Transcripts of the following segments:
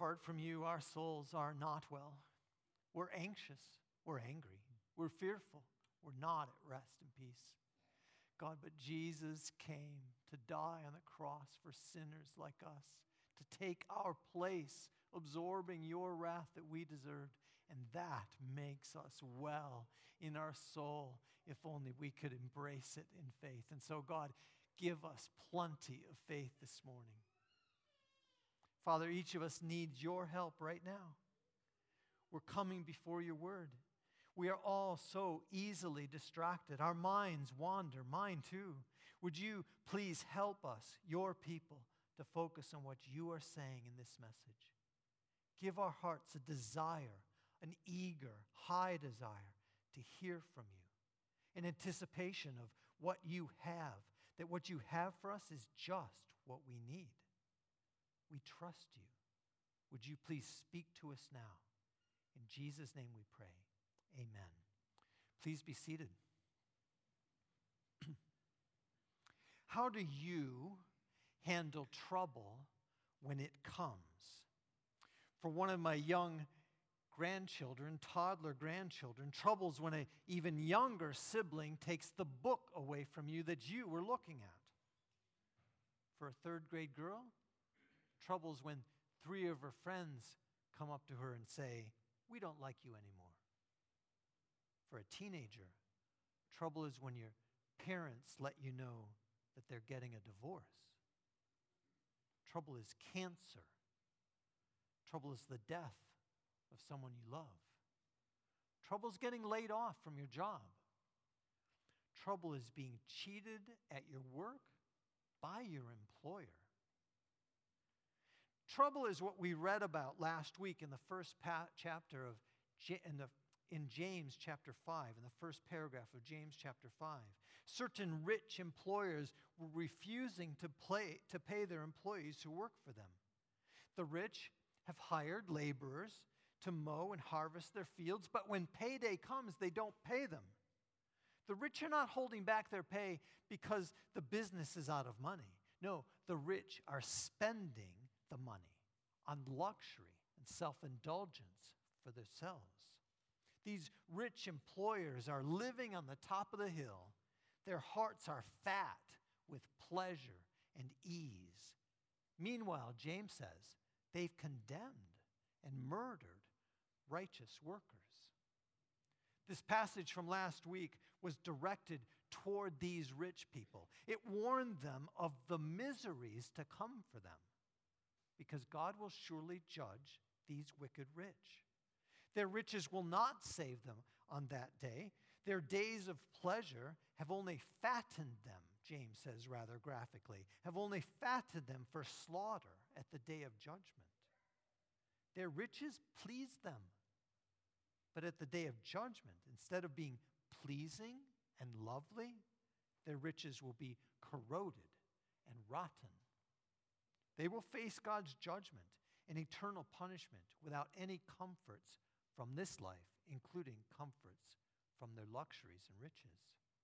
apart from you, our souls are not well. We're anxious. We're angry. We're fearful. We're not at rest and peace. God, but Jesus came to die on the cross for sinners like us, to take our place, absorbing your wrath that we deserved. And that makes us well in our soul, if only we could embrace it in faith. And so, God, give us plenty of faith this morning. Father, each of us needs your help right now. We're coming before your word. We are all so easily distracted. Our minds wander, mine too. Would you please help us, your people, to focus on what you are saying in this message? Give our hearts a desire, an eager, high desire to hear from you, an anticipation of what you have, that what you have for us is just what we need. We trust you. Would you please speak to us now? In Jesus' name we pray. Amen. Please be seated. How do you handle trouble when it comes? For one of my young grandchildren, toddler grandchildren, troubles when an even younger sibling takes the book away from you that you were looking at. For a third grade girl, troubles when 3 of her friends come up to her and say, "We don't like you anymore." For a teenager, trouble is when your parents let you know that they're getting a divorce. Trouble is cancer. Trouble is the death of someone you love. Trouble is getting laid off from your job. Trouble is being cheated at your work by your employer. Trouble is what we read about last week in the first chapter of in James chapter 5, in the first paragraph of James chapter 5. Certain rich employers were refusing to pay their employees who work for them. The rich have hired laborers to mow and harvest their fields, but when payday comes, they don't pay them. The rich are not holding back their pay because the business is out of money. No, the rich are spending the money on luxury and self-indulgence for themselves. These rich employers are living on the top of the hill. Their hearts are fat with pleasure and ease. Meanwhile, James says, they've condemned and murdered righteous workers. This passage from last week was directed toward these rich people. It warned them of the miseries to come for them, because God will surely judge these wicked rich. Their riches will not save them on that day. Their days of pleasure have only fattened them, James says rather graphically, have only fattened them for slaughter at the day of judgment. Their riches please them, but at the day of judgment, instead of being pleasing and lovely, their riches will be corroded and rotten. They will face God's judgment and eternal punishment without any comforts from this life, including comforts from their luxuries and riches.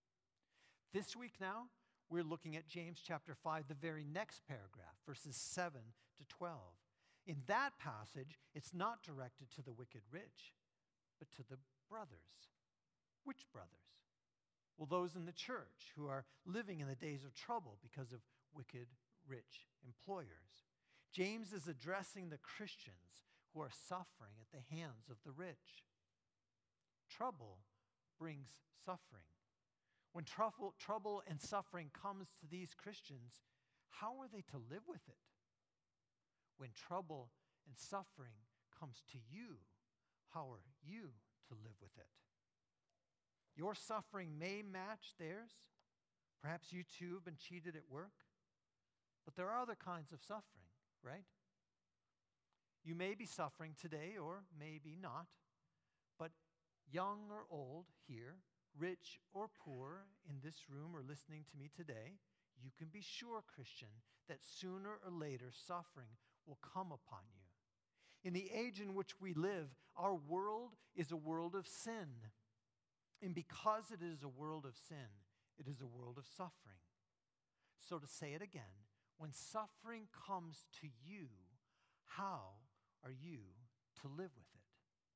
This week now, we're looking at James chapter 5, the very next paragraph, verses 7 to 12. In that passage, it's not directed to the wicked rich, but to the brothers. Which brothers? Well, those in the church who are living in the days of trouble because of wicked rich employers. James is addressing the Christians who are suffering at the hands of the rich. Trouble brings suffering. When trouble and suffering comes to these Christians, how are they to live with it? When trouble and suffering comes to you, how are you to live with it? Your suffering may match theirs. Perhaps you too have been cheated at work. But there are other kinds of suffering, right? You may be suffering today or maybe not, but young or old here, rich or poor in this room or listening to me today, you can be sure, Christian, that sooner or later suffering will come upon you. In the age in which we live, our world is a world of sin. And because it is a world of sin, it is a world of suffering. So to say it again, when suffering comes to you, how are you to live with it?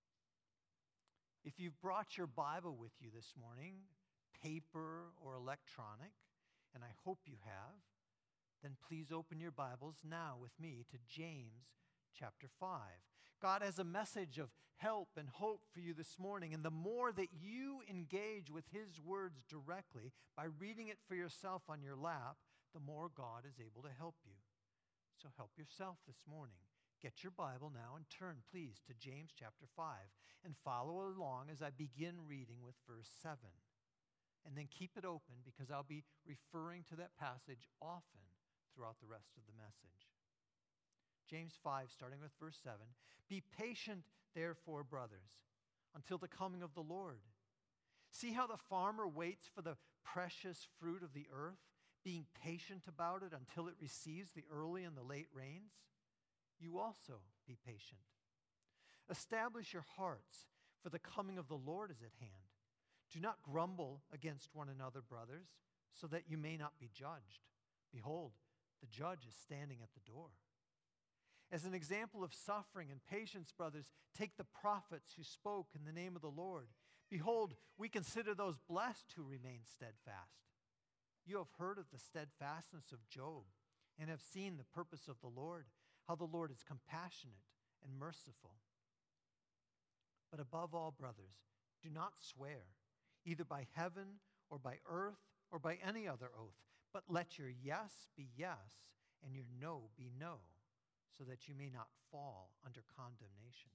If you've brought your Bible with you this morning, paper or electronic, and I hope you have, then please open your Bibles now with me to James chapter 5. God has a message of help and hope for you this morning, and the more that you engage with His words directly by reading it for yourself on your lap, the more God is able to help you. So help yourself this morning. Get your Bible now and turn, please, to James chapter 5 and follow along as I begin reading with verse 7. And then keep it open because I'll be referring to that passage often throughout the rest of the message. James 5, starting with verse 7. Be patient, therefore, brothers, until the coming of the Lord. See how the farmer waits for the precious fruit of the earth, being patient about it until it receives the early and the late rains? You also be patient. Establish your hearts, for the coming of the Lord is at hand. Do not grumble against one another, brothers, so that you may not be judged. Behold, the judge is standing at the door. As an example of suffering and patience, brothers, take the prophets who spoke in the name of the Lord. Behold, we consider those blessed who remain steadfast. You have heard of the steadfastness of Job and have seen the purpose of the Lord, how the Lord is compassionate and merciful. But above all, brothers, do not swear, either by heaven or by earth or by any other oath, but let your yes be yes and your no be no, so that you may not fall under condemnation.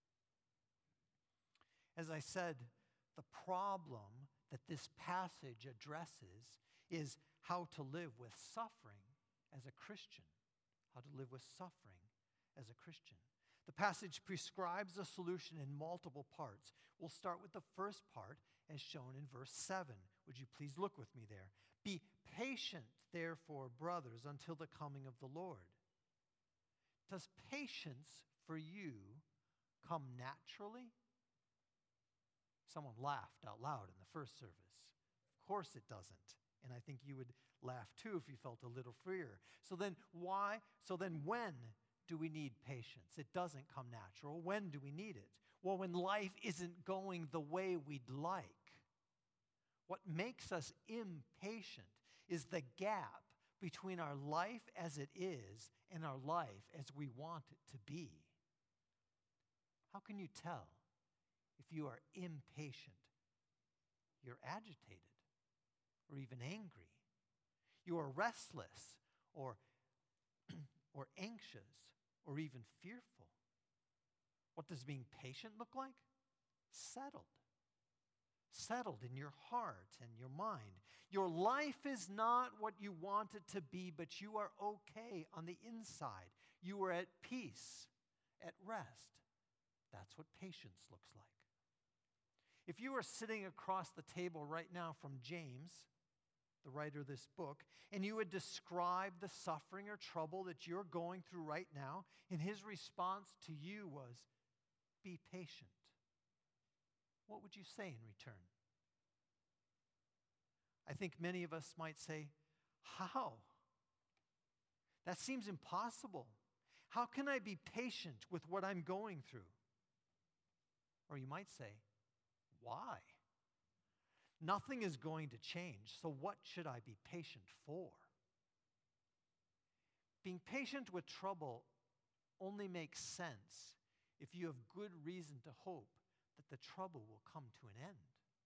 As I said, the problem that this passage addresses is how to live with suffering as a Christian. How to live with suffering as a Christian. The passage prescribes a solution in multiple parts. We'll start with the first part as shown in verse 7. Would you please look with me there? Be patient, therefore, brothers, until the coming of the Lord. Does patience for you come naturally? Someone laughed out loud in the first service. Of course it doesn't. And I think you would laugh too if you felt a little freer. So then when do we need patience? It doesn't come natural. When do we need it? Well, when life isn't going the way we'd like. What makes us impatient is the gap between our life as it is and our life as we want it to be. How can you tell if you are impatient? You're agitated or even angry. You are restless or anxious or even fearful. What does being patient look like? Settled. Settled in your heart and your mind. Your life is not what you want it to be, but you are okay on the inside. You are at peace, at rest. That's what patience looks like. If you are sitting across the table right now from James, the writer of this book, and you would describe the suffering or trouble that you're going through right now, and his response to you was, be patient. What would you say in return? I think many of us might say, how? That seems impossible. How can I be patient with what I'm going through? Or you might say, why? Nothing is going to change, so what should I be patient for? Being patient with trouble only makes sense if you have good reason to hope that the trouble will come to an end.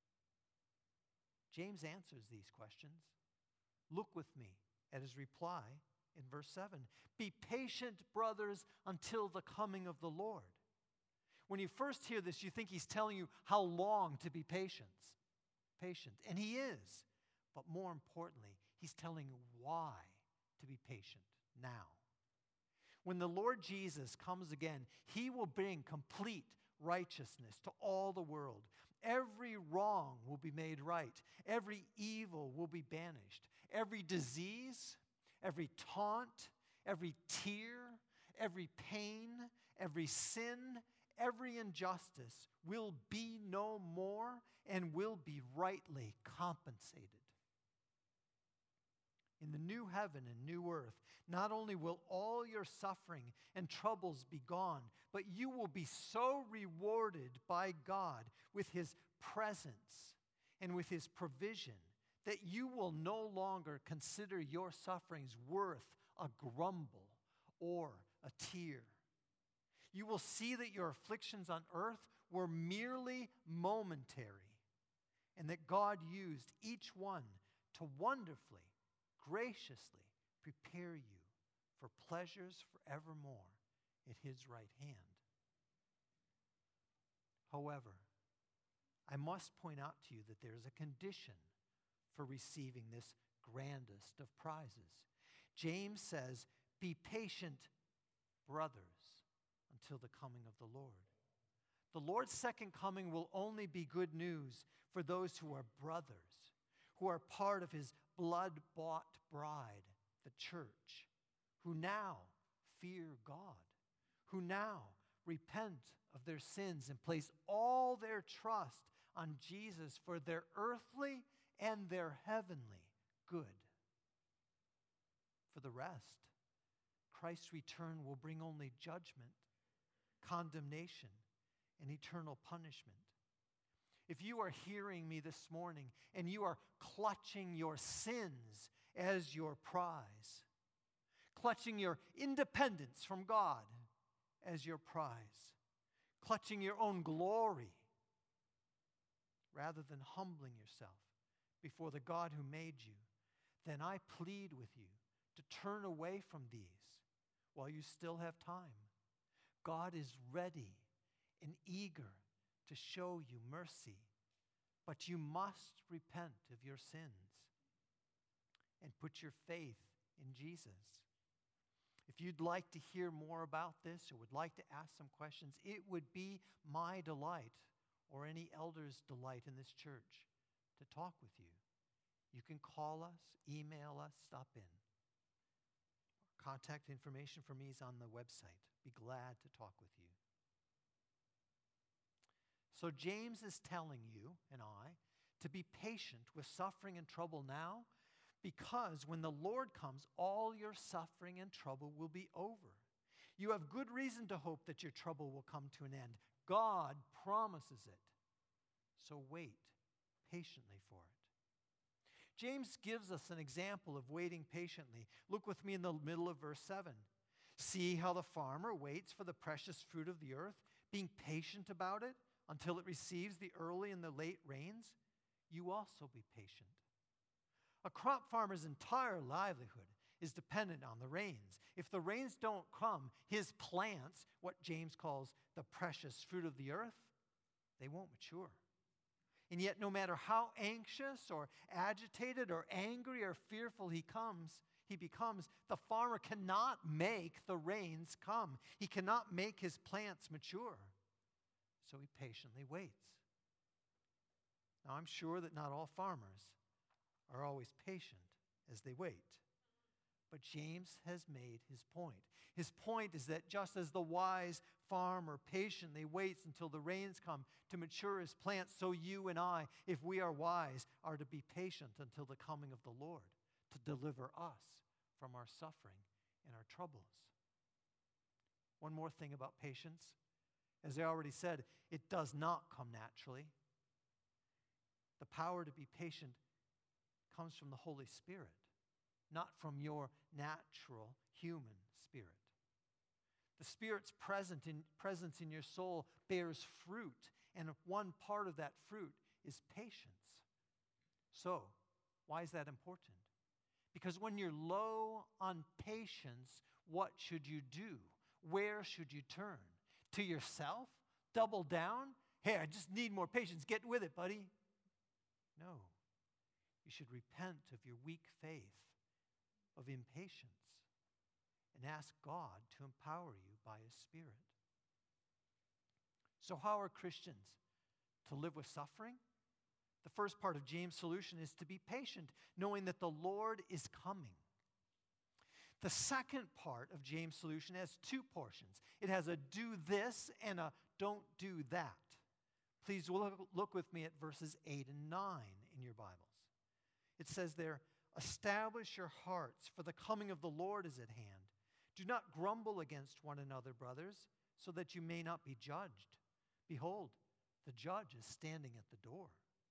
James answers these questions. Look with me at his reply in verse 7. Be patient, brothers, until the coming of the Lord. When you first hear this, you think he's telling you how long to be patient. And he is. But more importantly, he's telling you why to be patient now. When the Lord Jesus comes again, he will bring complete righteousness to all the world. Every wrong will be made right. Every evil will be banished. Every disease, every taunt, every tear, every pain, every sin, every injustice will be no more and will be rightly compensated. in the new heaven and new earth, not only will all your suffering and troubles be gone, but you will be so rewarded by God with His presence and with His provision that you will no longer consider your sufferings worth a grumble or a tear. You will see that your afflictions on earth were merely momentary, and that God used each one to wonderfully, graciously prepare you for pleasures forevermore at His right hand. However, I must point out to you that there is a condition for receiving this grandest of prizes. James says, "Be patient, brothers, until the coming of the Lord." The Lord's second coming will only be good news for those who are brothers, who are part of His blood-bought bride, the church, who now fear God, who now repent of their sins and place all their trust on Jesus for their earthly and their heavenly good. For the rest, Christ's return will bring only judgment, condemnation, and eternal punishment. If you are hearing me this morning and you are clutching your sins as your prize, clutching your independence from God as your prize, clutching your own glory, rather than humbling yourself before the God who made you, then I plead with you to turn away from these while you still have time. God is ready and eager to show you mercy, but you must repent of your sins and put your faith in Jesus. If you'd like to hear more about this or would like to ask some questions, it would be my delight or any elder's delight in this church to talk with you. You can call us, email us, stop in. Contact information for me is on the website. Be glad to talk with you. So James is telling you and I to be patient with suffering and trouble now, because when the Lord comes, all your suffering and trouble will be over. You have good reason to hope that your trouble will come to an end. God promises it. So wait patiently for it. James gives us an example of waiting patiently. Look with me in the middle of verse 7. See how the farmer waits for the precious fruit of the earth, being patient about it until it receives the early and the late rains. You also be patient. A crop farmer's entire livelihood is dependent on the rains. If the rains don't come, his plants, what James calls the precious fruit of the earth, they won't mature. And yet, no matter how anxious or agitated or angry or fearful he becomes, the farmer cannot make the rains come. He cannot make his plants mature. So he patiently waits. Now, I'm sure that not all farmers are always patient as they wait. But James has made his point. His point is that just as the wise farmer patiently waits until the rains come to mature his plants, so you and I, if we are wise, are to be patient until the coming of the Lord to deliver us from our suffering and our troubles. One more thing about patience. As I already said, it does not come naturally. The power to be patient comes from the Holy Spirit, not from your natural human spirit. The Spirit's presence in your soul bears fruit, and one part of that fruit is patience. So, why is that important? Because when you're low on patience, what should you do? Where should you turn? To yourself? Double down? Hey, I just need more patience. Get with it, buddy. No. You should repent of your weak faith, of impatience, and ask God to empower you by His Spirit. So how are Christians to live with suffering? The first part of James' solution is to be patient, knowing that the Lord is coming. The second part of James' solution has two portions. It has a do this and a don't do that. Please look with me at verses 8 and 9 in your Bibles. It says there, Establish your hearts, for the coming of the Lord is at hand. Do not grumble against one another, brothers, so that you may not be judged. Behold, the judge is standing at the door.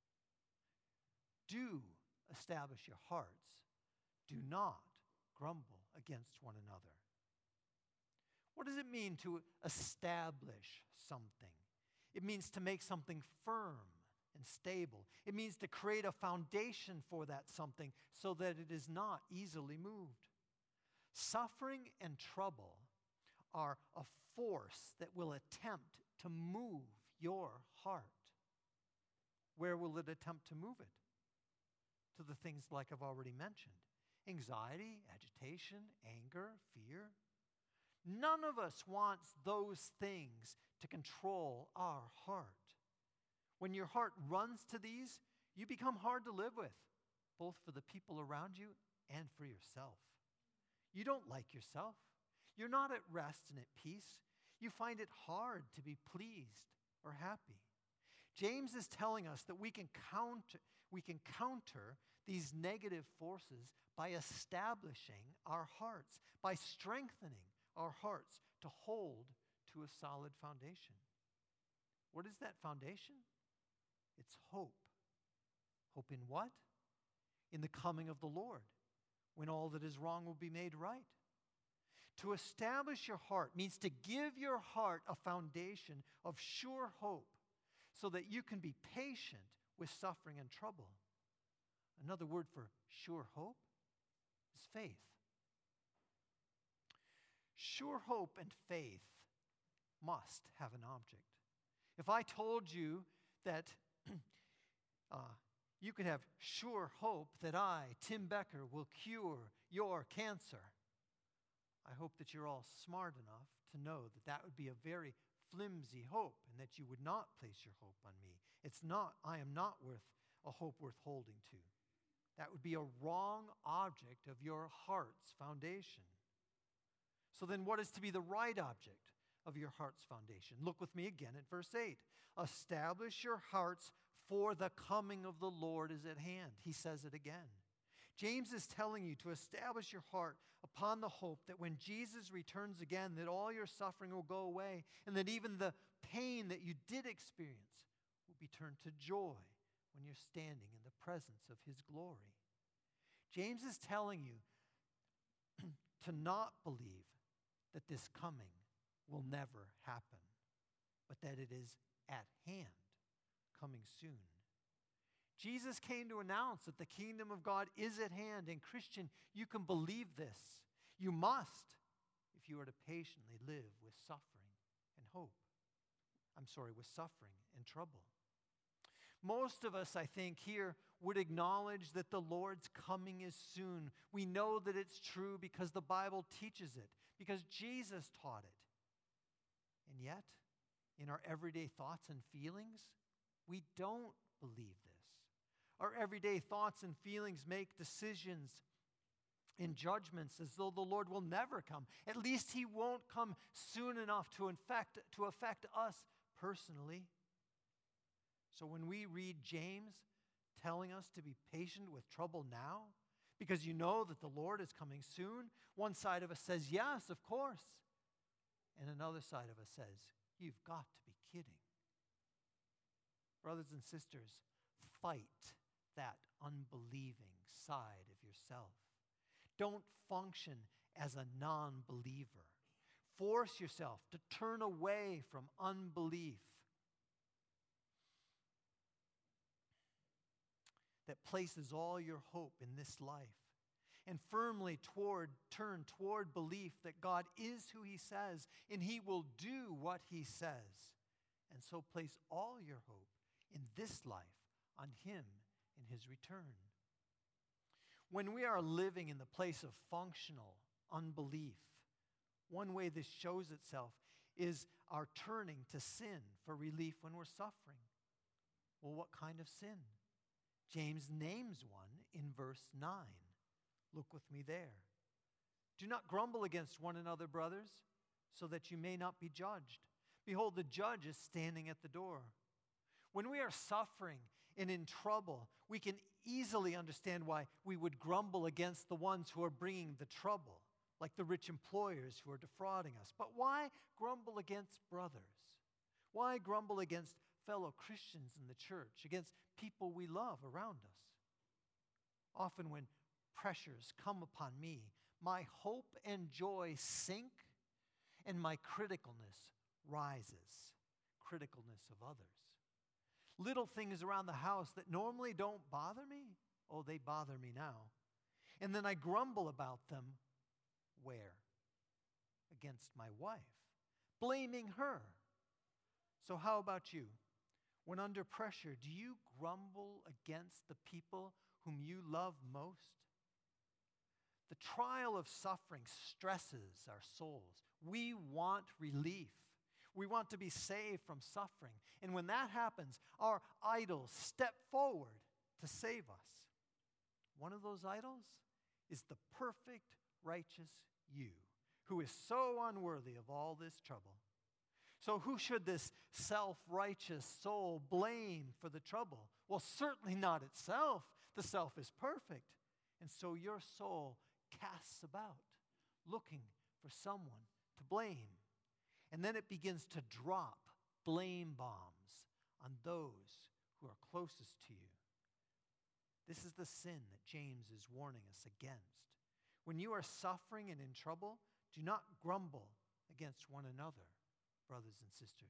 Do establish your hearts. Do not grumble against one another. What does it mean to establish something? It means to make something firm and stable. It means to create a foundation for that something so that it is not easily moved. Suffering and trouble are a force that will attempt to move your heart. Where will it attempt to move it? To the things like I've already mentioned. Anxiety, agitation, anger, fear. None of us wants those things to control our heart. When your heart runs to these, you become hard to live with, both for the people around you and for yourself. You don't like yourself. You're not at rest and at peace. You find it hard to be pleased or happy. James is telling us that we can counter these negative forces by establishing our hearts, by strengthening our hearts to hold to a solid foundation. What is that foundation? It's hope. Hope in what? In the coming of the Lord, when all that is wrong will be made right. To establish your heart means to give your heart a foundation of sure hope so that you can be patient with suffering and trouble. Another word for sure hope is faith. Sure hope and faith must have an object. If I told you that you could have sure hope that I, Tim Becker, will cure your cancer, I hope that you're all smart enough to know that that would be a very flimsy hope and that you would not place your hope on me. I am not worth a hope worth holding to. That would be a wrong object of your heart's foundation. So then what is to be the right object of your heart's foundation? Look with me again at verse 8. Establish your hearts, for the coming of the Lord is at hand. He says it again. James is telling you to establish your heart upon the hope that when Jesus returns again, that all your suffering will go away, and that even the pain that you did experience will be turned to joy when you're standing in the presence of his glory. James is telling you to not believe that this coming will never happen, but that it is at hand, coming soon. Jesus came to announce that the kingdom of God is at hand, and Christian, you can believe this. You must, if you are to patiently live with suffering and hope. With suffering and trouble. Most of us, I think, here would acknowledge that the Lord's coming is soon. We know that it's true because the Bible teaches it, because Jesus taught it. And yet, in our everyday thoughts and feelings, we don't believe this. Our everyday thoughts and feelings make decisions and judgments as though the Lord will never come. At least he won't come soon enough to affect us personally. So when we read James telling us to be patient with trouble now, because you know that the Lord is coming soon, one side of us says, yes, of course. And another side of us says, you've got to be kidding. Brothers and sisters, fight that unbelieving side of yourself. Don't function as a non-believer. Force yourself to turn away from unbelief that places all your hope in this life, and firmly turn toward belief that God is who he says, and he will do what he says. And so place all your hope in this life on him in his return. When we are living in the place of functional unbelief, one way this shows itself is our turning to sin for relief when we're suffering. Well, what kind of sin? James names one in verse 9. Look with me there. Do not grumble against one another, brothers, so that you may not be judged. Behold, the judge is standing at the door. When we are suffering and in trouble, we can easily understand why we would grumble against the ones who are bringing the trouble, like the rich employers who are defrauding us. But why grumble against brothers? Why grumble against fellow Christians in the church, against people we love around us? Often when pressures come upon me, my hope and joy sink, and my criticalness rises. Criticalness of others. Little things around the house that normally don't bother me, oh, they bother me now. And then I grumble about them. Where? Against my wife, blaming her. So how about you? When under pressure, do you grumble against the people whom you love most? The trial of suffering stresses our souls. We want relief. We want to be saved from suffering. And when that happens, our idols step forward to save us. One of those idols is the perfect, righteous you, who is so unworthy of all this trouble. So who should this self-righteous soul blame for the trouble? Well, certainly not itself. The self is perfect. And so your soul casts about, looking for someone to blame. And then it begins to drop blame bombs on those who are closest to you. This is the sin that James is warning us against. When you are suffering and in trouble, do not grumble against one another, brothers and sisters.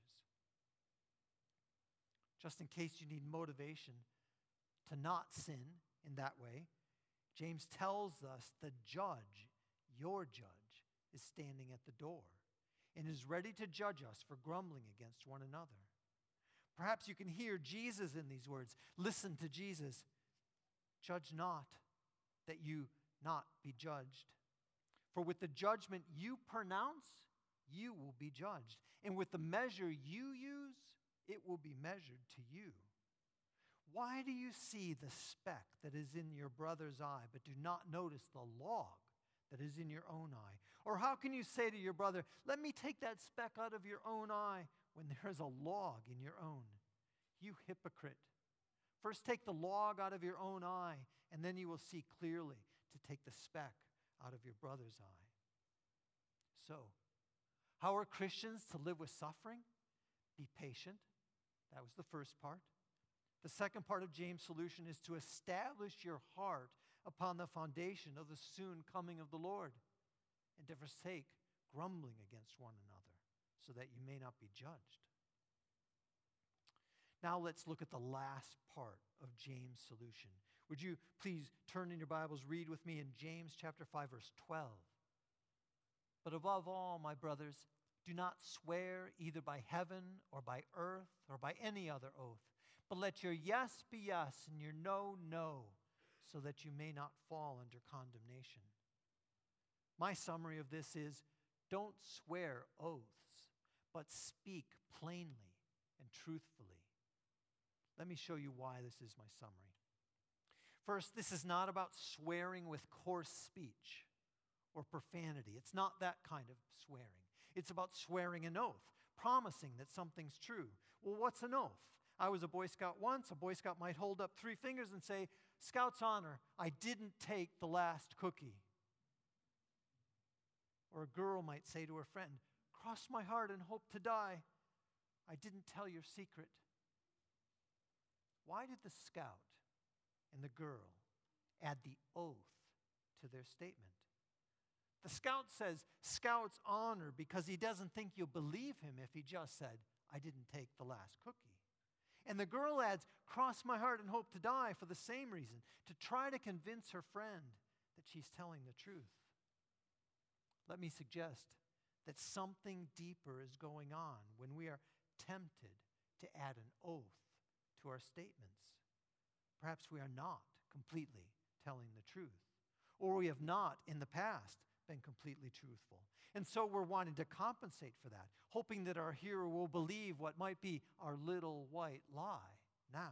Just in case you need motivation to not sin in that way, James tells us the judge, your judge, is standing at the door and is ready to judge us for grumbling against one another. Perhaps you can hear Jesus in these words. Listen to Jesus. Judge not, that you not be judged. For with the judgment you pronounce, you will be judged. And with the measure you use, it will be measured to you. Why do you see the speck that is in your brother's eye, but do not notice the log that is in your own eye? Or how can you say to your brother, let me take that speck out of your own eye, when there is a log in your own? You hypocrite. First take the log out of your own eye, and then you will see clearly to take the speck out of your brother's eye. So, how are Christians to live with suffering? Be patient. That was the first part. The second part of James' solution is to establish your heart upon the foundation of the soon coming of the Lord, and to forsake grumbling against one another, so that you may not be judged. Now let's look at the last part of James' solution. Would you please turn in your Bibles, read with me in James chapter 5, verse 12. But above all, my brothers, do not swear either by heaven or by earth or by any other oath, but let your yes be yes and your no, no, so that you may not fall under condemnation. My summary of this is, don't swear oaths, but speak plainly and truthfully. Let me show you why this is my summary. First, this is not about swearing with coarse speech or profanity. It's not that kind of swearing. It's about swearing an oath, promising that something's true. Well, what's an oath? I was a Boy Scout once. A Boy Scout might hold up 3 fingers and say, Scout's honor, I didn't take the last cookie. Or a girl might say to her friend, cross my heart and hope to die. I didn't tell your secret. Why did the scout and the girl add the oath to their statement? The scout says, Scout's honor, because he doesn't think you'll believe him if he just said, I didn't take the last cookie. And the girl adds, cross my heart and hope to die, for the same reason, to try to convince her friend that she's telling the truth. Let me suggest that something deeper is going on when we are tempted to add an oath to our statements. Perhaps we are not completely telling the truth, or we have not in the past been completely truthful. And so we're wanting to compensate for that, hoping that our hearer will believe what might be our little white lie now.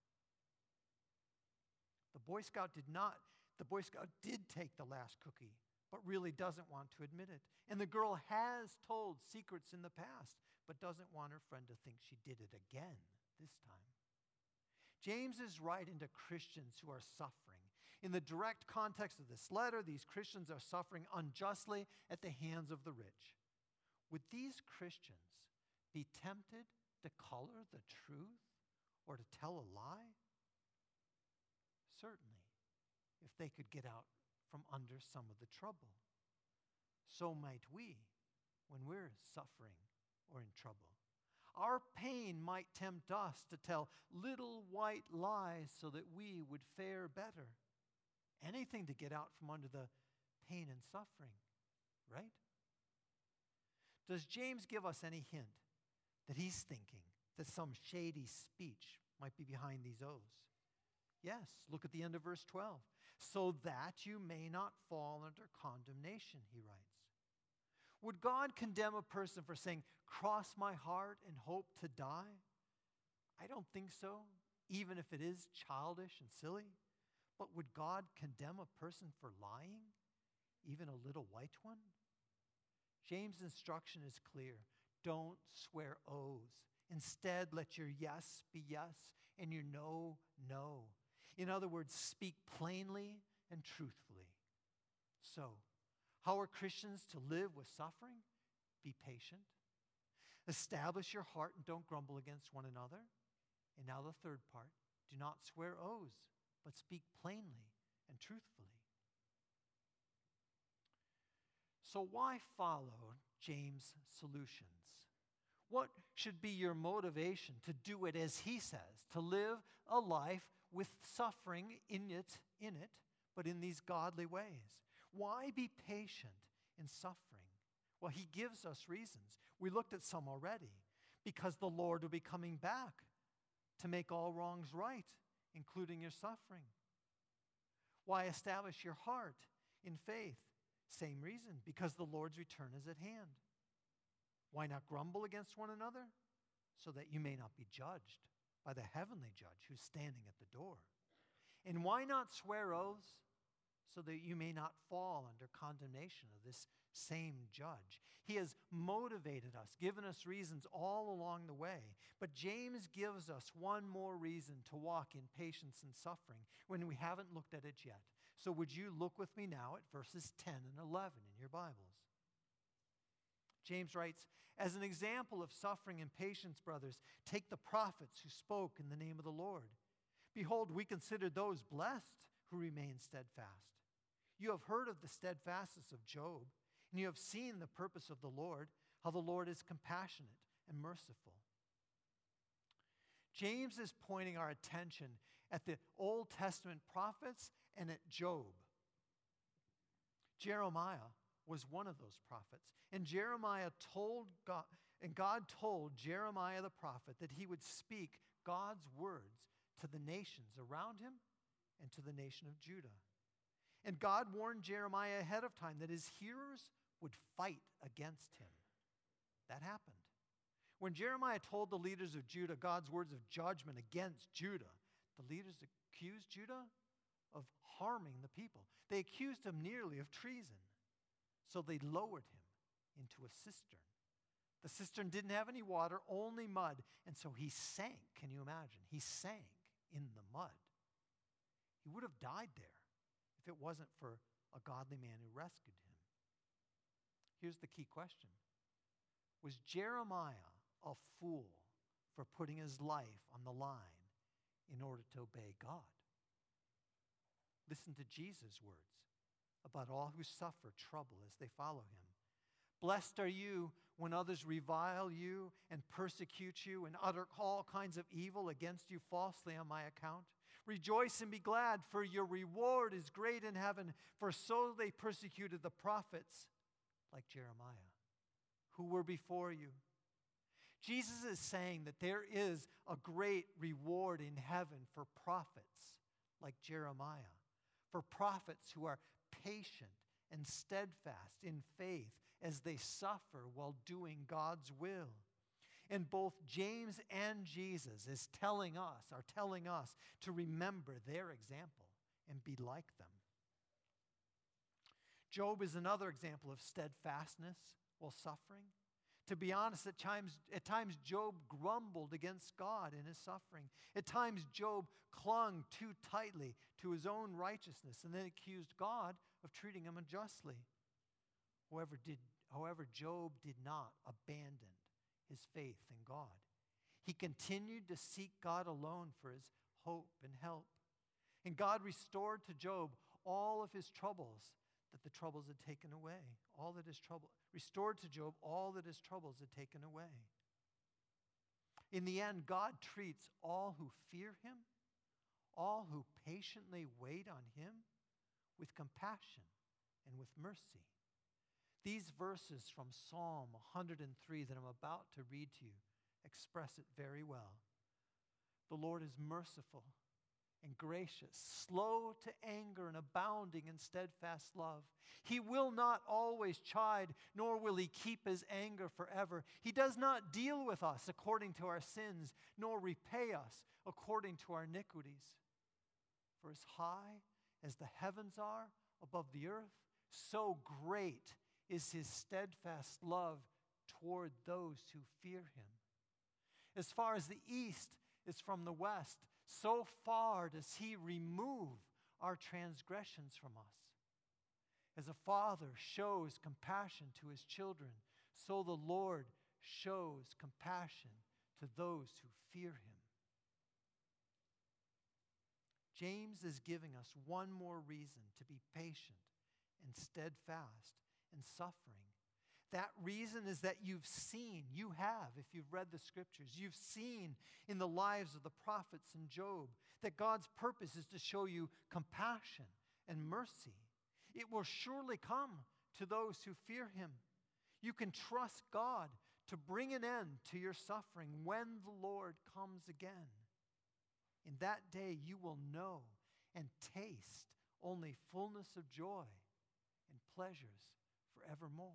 The Boy Scout did take the last cookie, but really doesn't want to admit it. And the girl has told secrets in the past, but doesn't want her friend to think she did it again this time. James is writing to Christians who are suffering. In the direct context of this letter, these Christians are suffering unjustly at the hands of the rich. Would these Christians be tempted to color the truth or to tell a lie? Certainly, if they could get out from under some of the trouble. So might we when we're suffering or in trouble. Our pain might tempt us to tell little white lies so that we would fare better. Anything to get out from under the pain and suffering, right? Does James give us any hint that he's thinking that some shady speech might be behind these oaths? Yes, look at the end of verse 12. So that you may not fall under condemnation, he writes. Would God condemn a person for saying, cross my heart and hope to die? I don't think so, even if it is childish and silly. But would God condemn a person for lying, even a little white one? James' instruction is clear. Don't swear oaths. Instead, let your yes be yes and your no, no. In other words, speak plainly and truthfully. So, how are Christians to live with suffering? Be patient. Establish your heart and don't grumble against one another. And now the third part. Do not swear oaths, but speak plainly and truthfully. So why follow James' solutions? What should be your motivation to do it as he says, to live a life with suffering in it, but in these godly ways? Why be patient in suffering? Well, he gives us reasons. We looked at some already. Because the Lord will be coming back to make all wrongs right, including your suffering. Why establish your heart in faith? Same reason, because the Lord's return is at hand. Why not grumble against one another? So that you may not be judged by the heavenly judge who's standing at the door. And why not swear oaths? So that you may not fall under condemnation of this same judge. He has motivated us, given us reasons all along the way. But James gives us one more reason to walk in patience and suffering when we haven't looked at it yet. So would you look with me now at verses 10 and 11 in your Bibles? James writes, as an example of suffering and patience, brothers, take the prophets who spoke in the name of the Lord. Behold, we consider those blessed who remain steadfast. You have heard of the steadfastness of Job, and you have seen the purpose of the Lord, how the Lord is compassionate and merciful. James is pointing our attention at the Old Testament prophets and at Job. Jeremiah was one of those prophets, and God told Jeremiah the prophet that he would speak God's words to the nations around him and to the nation of Judah. And God warned Jeremiah ahead of time that his hearers would fight against him. That happened. When Jeremiah told the leaders of Judah God's words of judgment against Judah, the leaders accused Judah of harming the people. They accused him nearly of treason. So they lowered him into a cistern. The cistern didn't have any water, only mud. And so he sank. Can you imagine? He sank in the mud. He would have died there if it wasn't for a godly man who rescued him. Here's the key question. Was Jeremiah a fool for putting his life on the line in order to obey God? Listen to Jesus' words about all who suffer trouble as they follow him. Blessed are you when others revile you and persecute you and utter all kinds of evil against you falsely on my account. Rejoice and be glad, for your reward is great in heaven, for so they persecuted the prophets like Jeremiah, who were before you. Jesus is saying that there is a great reward in heaven for prophets like Jeremiah, for prophets who are patient and steadfast in faith as they suffer while doing God's will. And both James and Jesus are telling us to remember their example and be like them. Job is another example of steadfastness while suffering. To be honest, at times Job grumbled against God in his suffering. At times Job clung too tightly to his own righteousness and then accused God of treating him unjustly. However, Job did not abandon his faith in God. He continued to seek God alone for his hope and help. And God restored to Job all of his troubles that the troubles had taken away. Restored to Job all that his troubles had taken away. In the end, God treats all who fear him, all who patiently wait on him, with compassion and with mercy. These verses from Psalm 103 that I'm about to read to you express it very well. The Lord is merciful and gracious, slow to anger and abounding in steadfast love. He will not always chide, nor will he keep his anger forever. He does not deal with us according to our sins, nor repay us according to our iniquities. For as high as the heavens are above the earth, so great is his steadfast love toward those who fear him. As far as the east is from the west, so far does he remove our transgressions from us. As a father shows compassion to his children, so the Lord shows compassion to those who fear him. James is giving us one more reason to be patient and steadfast in suffering. That reason is that you have, if you've read the scriptures, you've seen in the lives of the prophets and Job that God's purpose is to show you compassion and mercy. It will surely come to those who fear him. You can trust God to bring an end to your suffering when the Lord comes again. In that day you will know and taste only fullness of joy and pleasures forevermore.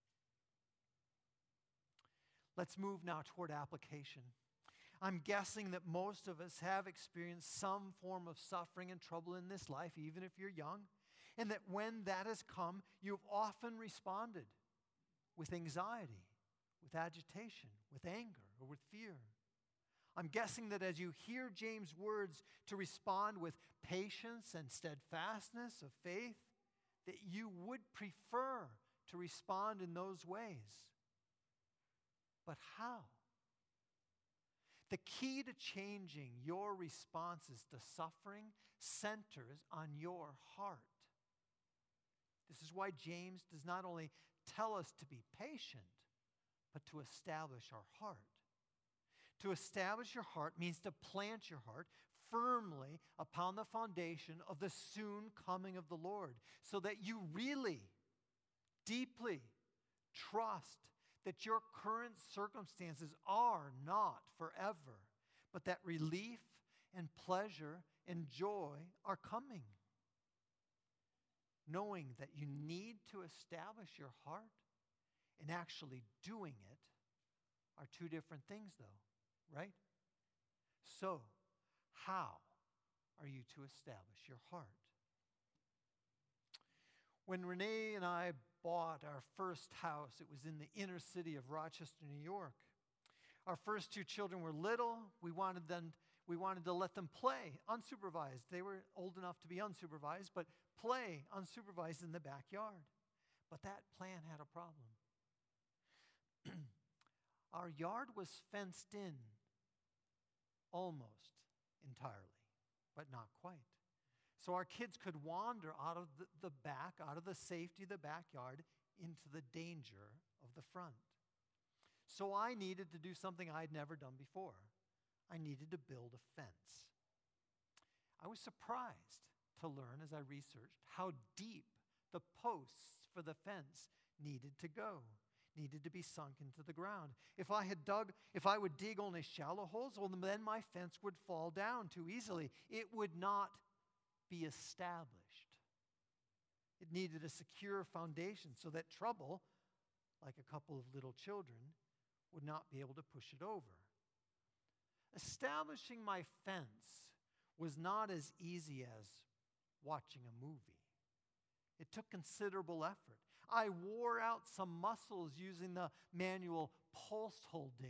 Let's move now toward application. I'm guessing that most of us have experienced some form of suffering and trouble in this life, even if you're young, and that when that has come, you've often responded with anxiety, with agitation, with anger, or with fear. I'm guessing that as you hear James' words to respond with patience and steadfastness of faith, that you would prefer to respond in those ways. But how? The key to changing your responses to suffering centers on your heart. This is why James does not only tell us to be patient, but to establish our heart. To establish your heart means to plant your heart firmly upon the foundation of the soon coming of the Lord, so that you really, deeply trust that your current circumstances are not forever, but that relief and pleasure and joy are coming. Knowing that you need to establish your heart and actually doing it are two different things, though, right? So, how are you to establish your heart? When Renee and I bought our first house, it was in the inner city of Rochester, New York. Our first two children were little. We wanted to let them play unsupervised. They were old enough to be unsupervised, but play unsupervised in the backyard. But that plan had a problem. Our yard was fenced in almost entirely, but not quite. So our kids could wander out of the back, out of the safety of the backyard, into the danger of the front. So I needed to do something I'd never done before. I needed to build a fence. I was surprised to learn as I researched how deep the posts for the fence needed to go, needed to be sunk into the ground. If I would dig only shallow holes, well, then my fence would fall down too easily. It would not be established. It needed a secure foundation so that trouble, like a couple of little children, would not be able to push it over. Establishing my fence was not as easy as watching a movie. It took considerable effort. I wore out some muscles using the manual pulse hole digger.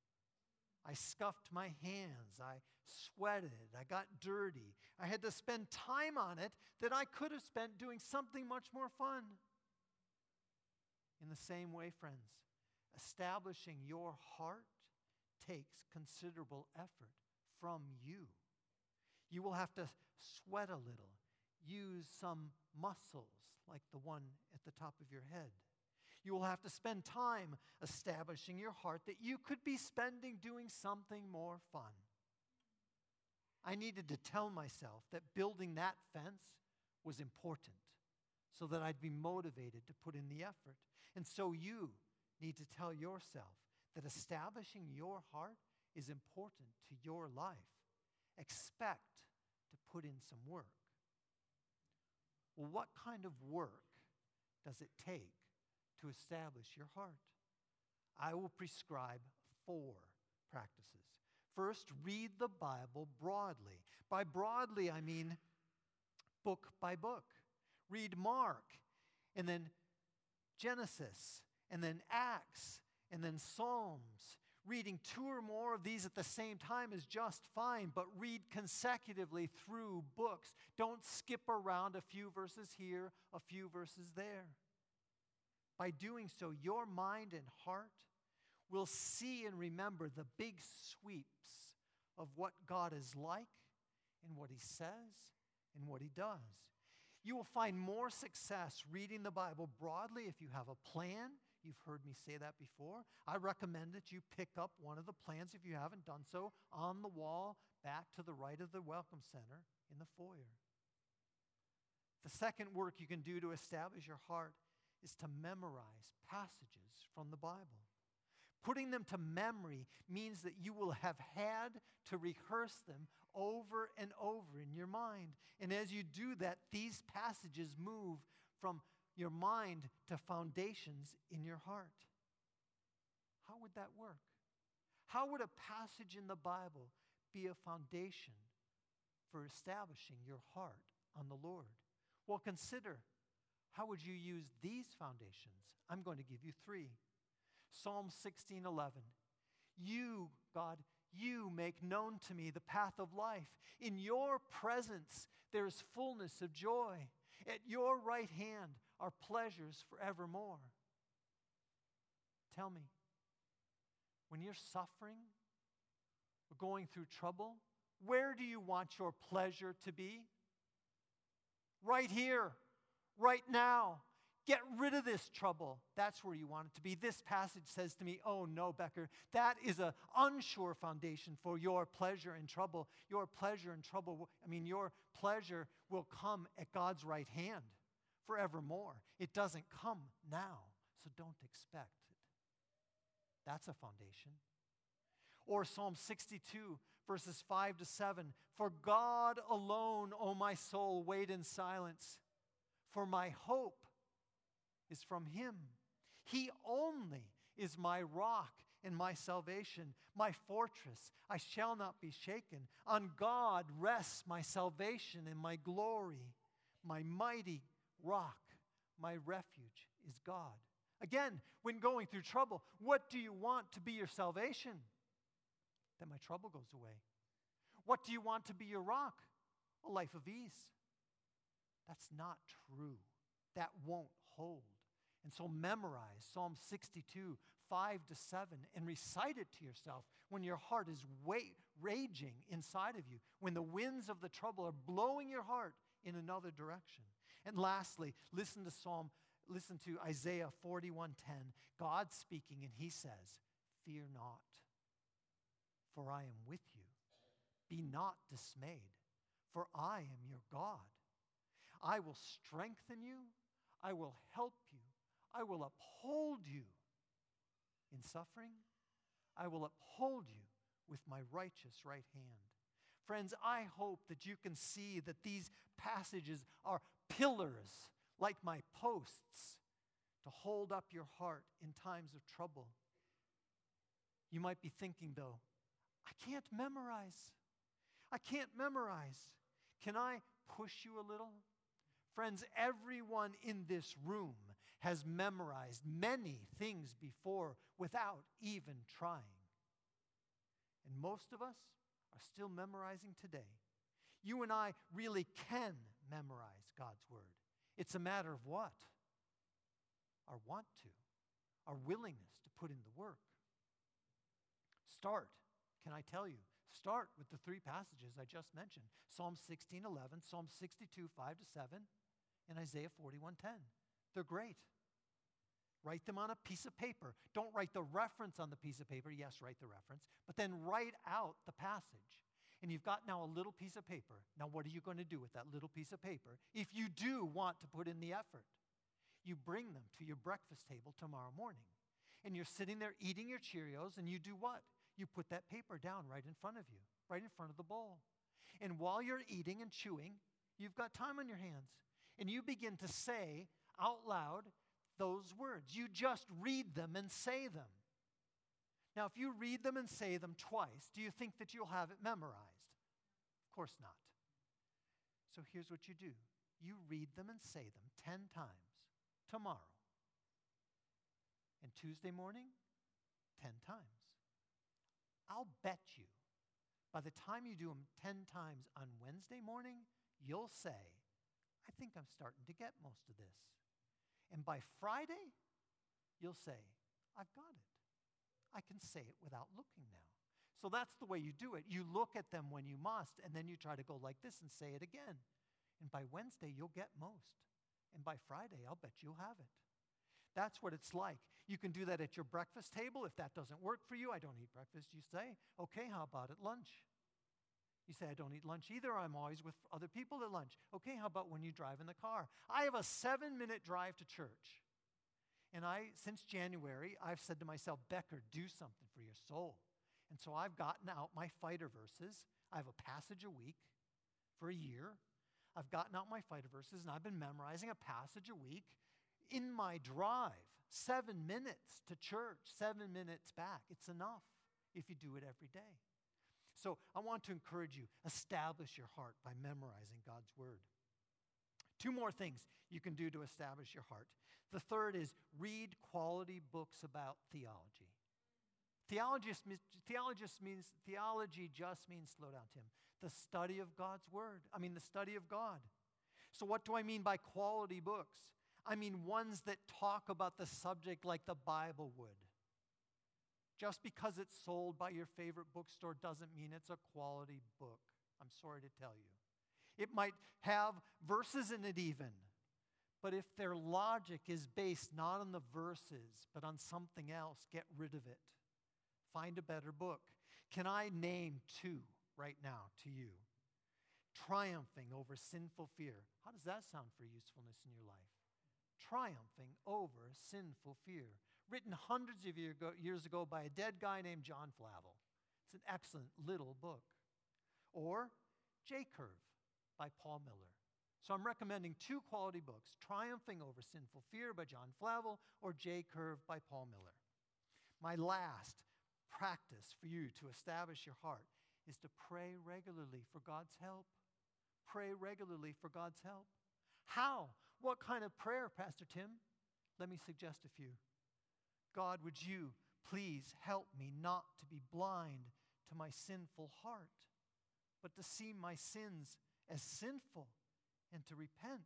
I scuffed my hands. I sweated. I got dirty. I had to spend time on it that I could have spent doing something much more fun. In the same way, friends, establishing your heart takes considerable effort from you. You will have to sweat a little, use some muscles like the one at the top of your head. You will have to spend time establishing your heart that you could be spending doing something more fun. I needed to tell myself that building that fence was important so that I'd be motivated to put in the effort. And so you need to tell yourself that establishing your heart is important to your life. Expect to put in some work. Well, what kind of work does it take to establish your heart? I will prescribe 4 practices. First, read the Bible broadly. By broadly, I mean book by book. Read Mark, and then Genesis, and then Acts, and then Psalms. Reading 2 or more of these at the same time is just fine, but read consecutively through books. Don't skip around a few verses here, a few verses there. By doing so, your mind and heart will see and remember the big sweeps of what God is like and what He says and what He does. You will find more success reading the Bible broadly if you have a plan. You've heard me say that before. I recommend that you pick up one of the plans, if you haven't done so, on the wall back to the right of the Welcome Center in the foyer. The second work you can do to establish your heart is to memorize passages from the Bible. Putting them to memory means that you will have had to rehearse them over and over in your mind. And as you do that, these passages move from your mind to foundations in your heart. How would that work? How would a passage in the Bible be a foundation for establishing your heart on the Lord? Well, consider, how would you use these foundations? I'm going to give you 3. Psalm 16:11. You, God, you make known to me the path of life. In your presence there is fullness of joy. At your right hand are pleasures forevermore. Tell me, when you're suffering or going through trouble, where do you want your pleasure to be? Right here, right now. Get rid of this trouble. That's where you want it to be. This passage says to me, oh no, Becker, that is an unsure foundation for your pleasure and trouble. Your pleasure and trouble, your pleasure will come at God's right hand forevermore. It doesn't come now, so don't expect it. That's a foundation. Or Psalm 62, verses 5-7. For God alone, O my soul, wait in silence, for my hope is from Him. He only is my rock and my salvation, my fortress. I shall not be shaken. On God rests my salvation and my glory. My mighty rock, my refuge is God. Again, when going through trouble, what do you want to be your salvation? That my trouble goes away. What do you want to be your rock? A life of ease. That's not true. That won't hold. And so memorize Psalm 62, 5-7, and recite it to yourself when your heart is raging inside of you, when the winds of the trouble are blowing your heart in another direction. And lastly, listen to Isaiah 41:10. God speaking, and He says, fear not, for I am with you. Be not dismayed, for I am your God. I will strengthen you. I will help you. I will uphold you in suffering. I will uphold you with my righteous right hand. Friends, I hope that you can see that these passages are pillars like my posts to hold up your heart in times of trouble. You might be thinking, though, I can't memorize. I can't memorize. Can I push you a little? Friends, everyone in this room has memorized many things before without even trying. And most of us are still memorizing today. You and I really can memorize God's word. It's a matter of what? Our want to, our willingness to put in the work. Start, can I tell you, start with the three passages I just mentioned. Psalm 16:11, Psalm 62, 5-7, and Isaiah 41:10. They're great. Write them on a piece of paper. Don't write the reference on the piece of paper. Yes, write the reference. But then write out the passage. And you've got now a little piece of paper. Now what are you going to do with that little piece of paper if you do want to put in the effort? You bring them to your breakfast table tomorrow morning. And you're sitting there eating your Cheerios, and you do what? You put that paper down right in front of you, right in front of the bowl. And while you're eating and chewing, you've got time on your hands. And you begin to say out loud those words. You just read them and say them. Now, if you read them and say them twice, do you think that you'll have it memorized? Of course not. So here's what you do. You read them and say them 10 times tomorrow. And Tuesday morning, 10 times. I'll bet you, by the time you do them 10 times on Wednesday morning, you'll say, I think I'm starting to get most of this. And by Friday, you'll say, I've got it. I can say it without looking now. So that's the way you do it. You look at them when you must, and then you try to go like this and say it again. And by Wednesday, you'll get most. And by Friday, I'll bet you'll have it. That's what it's like. You can do that at your breakfast table. If that doesn't work for you, I don't eat breakfast, you say, okay, how about at lunch? You say, I don't eat lunch either. I'm always with other people at lunch. Okay, how about when you drive in the car? I have a 7-minute drive to church. And since January, I've said to myself, Becker, do something for your soul. And so I've gotten out my fighter verses. I have a passage a week for a year. I've gotten out my fighter verses, and I've been memorizing a passage a week in my drive. 7 minutes to church, 7 minutes back. It's enough if you do it every day. So I want to encourage you, establish your heart by memorizing God's word. 2 more things you can do to establish your heart. The third is read quality books about theology. Theology just means, slow down, Tim, the study of God's word. The study of God. So what do I mean by quality books? I mean ones that talk about the subject like the Bible would. Just because it's sold by your favorite bookstore doesn't mean it's a quality book. I'm sorry to tell you. It might have verses in it even. But if their logic is based not on the verses, but on something else, get rid of it. Find a better book. Can I name 2 right now to you? Triumphing over Sinful Fear. How does that sound for usefulness in your life? Triumphing over Sinful Fear. Written hundreds of years ago by a dead guy named John Flavel. It's an excellent little book. Or J-Curve by Paul Miller. So I'm recommending 2 quality books, Triumphing Over Sinful Fear by John Flavel or J-Curve by Paul Miller. My last practice for you to establish your heart is to pray regularly for God's help. Pray regularly for God's help. How? What kind of prayer, Pastor Tim? Let me suggest a few. God, would you please help me not to be blind to my sinful heart, but to see my sins as sinful and to repent.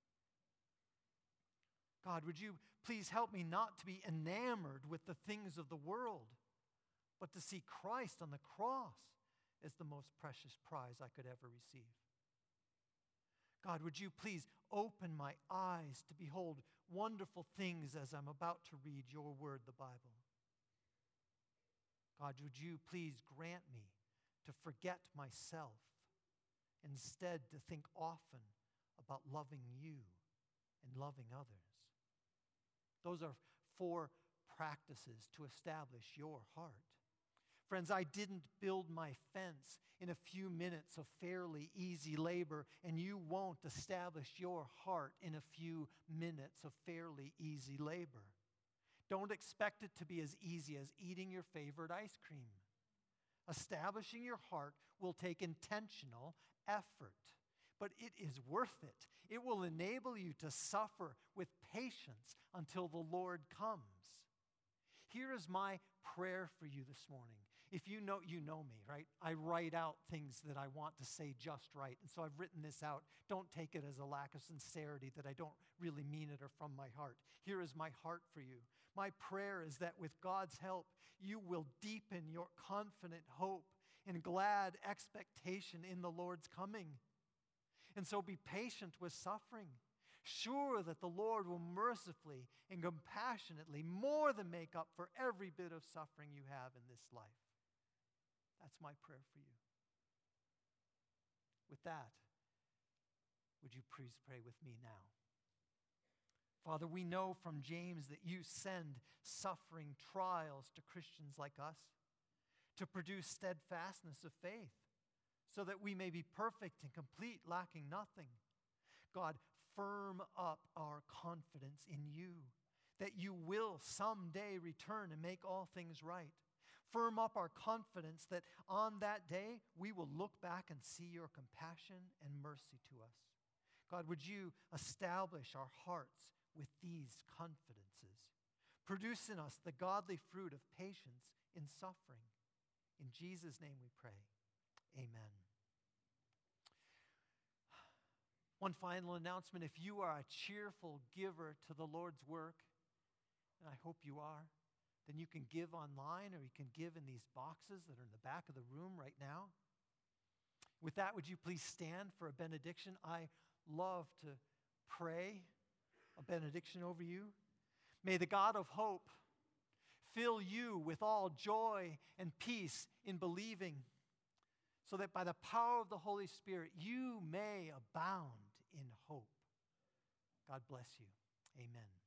God, would you please help me not to be enamored with the things of the world, but to see Christ on the cross as the most precious prize I could ever receive. God, would you please open my eyes to behold wonderful things as I'm about to read your word, the Bible. God, would you please grant me to forget myself, instead to think often about loving you and loving others. Those are 4 practices to establish your heart. Friends, I didn't build my fence in a few minutes of fairly easy labor, and you won't establish your heart in a few minutes of fairly easy labor. Don't expect it to be as easy as eating your favorite ice cream. Establishing your heart will take intentional effort. but it is worth it. It will enable you to suffer with patience until the Lord comes. Here is my prayer for you this morning. If you know me, right? I write out things that I want to say just right. And so I've written this out. Don't take it as a lack of sincerity that I don't really mean it or from my heart. Here is my heart for you. My prayer is that with God's help, you will deepen your confident hope and glad expectation in the Lord's coming. And so be patient with suffering, sure that the Lord will mercifully and compassionately more than make up for every bit of suffering you have in this life. That's my prayer for you. With that, would you please pray with me now? Father, we know from James that you send suffering trials to Christians like us to produce steadfastness of faith, so that we may be perfect and complete, lacking nothing. God, firm up our confidence in you, that you will someday return and make all things right. Firm up our confidence that on that day we will look back and see your compassion and mercy to us. God, would you establish our hearts with these confidences? Produce in us the godly fruit of patience in suffering. In Jesus' name we pray. Amen. One final announcement. If you are a cheerful giver to the Lord's work, and I hope you are, then you can give online or you can give in these boxes that are in the back of the room right now. With that, would you please stand for a benediction? I love to pray a benediction over you. May the God of hope fill you with all joy and peace in believing, so that by the power of the Holy Spirit you may abound in hope. God bless you. Amen.